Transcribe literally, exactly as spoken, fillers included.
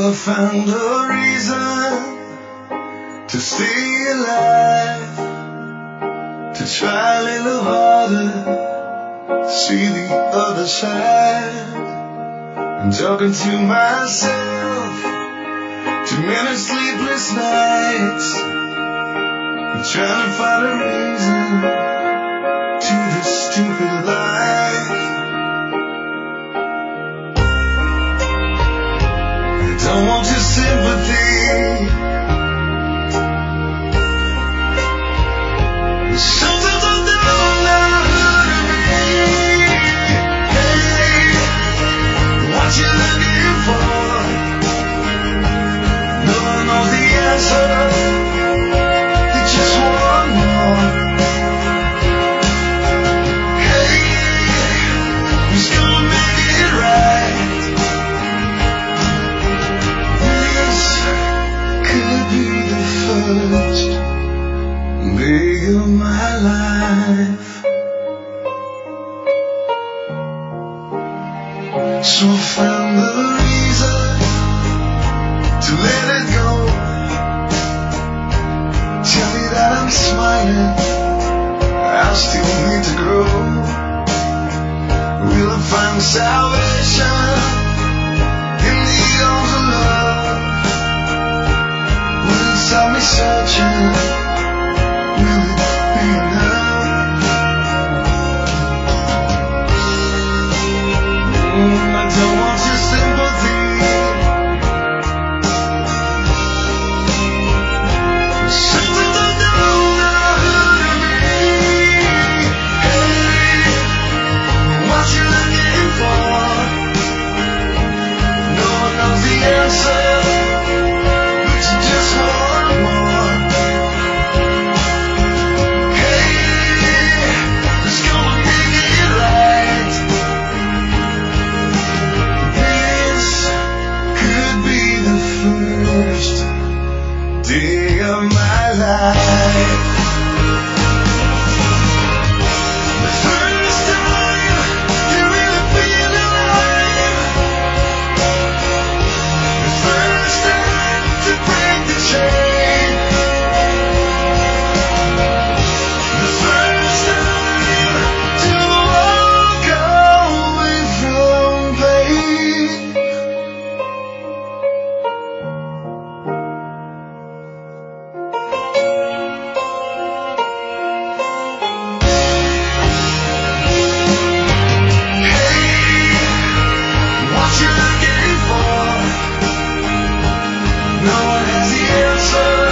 Well, I found a reason to stay alive, to try a little harder, to see the other side. I'm talking to myself, too many sleepless nights. I'm trying to find a reason to this stupid life. I don't want your sympathy. Sometimes I don't know who to be. Hey, what you looking for? No one knows the answer. They just want more. Hey, who's gonna make it right? This could be the first day of my life. So I found the reason to let it go. Tell me that I'm smiling, I still need to grow. Will I find salvation in the arms of love? Will it stop me searching? Will it be enough? Mm, I don't want your sympathy. Sometimes I don't know who to be. Hey, what you looking for? No one knows the answer, but you just want more. Day of my life. The first time you really feel alive. The first time to break the chain. The first time to walk away from pain. What you looking for? No one has the answer.